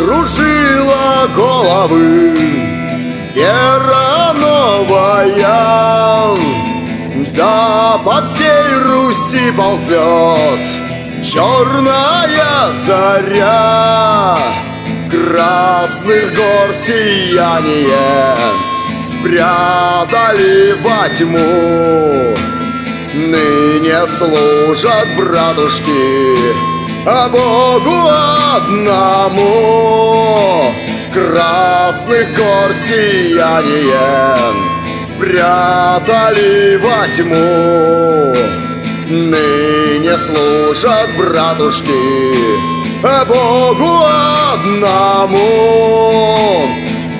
кружила головы вера новая, да по всей Руси ползет черная заря. Красных гор сияние спрятали во тьму, ныне служат братушки Богу одному. Красных гор сияние спрятали во тьму, ныне служат братушки Богу одному.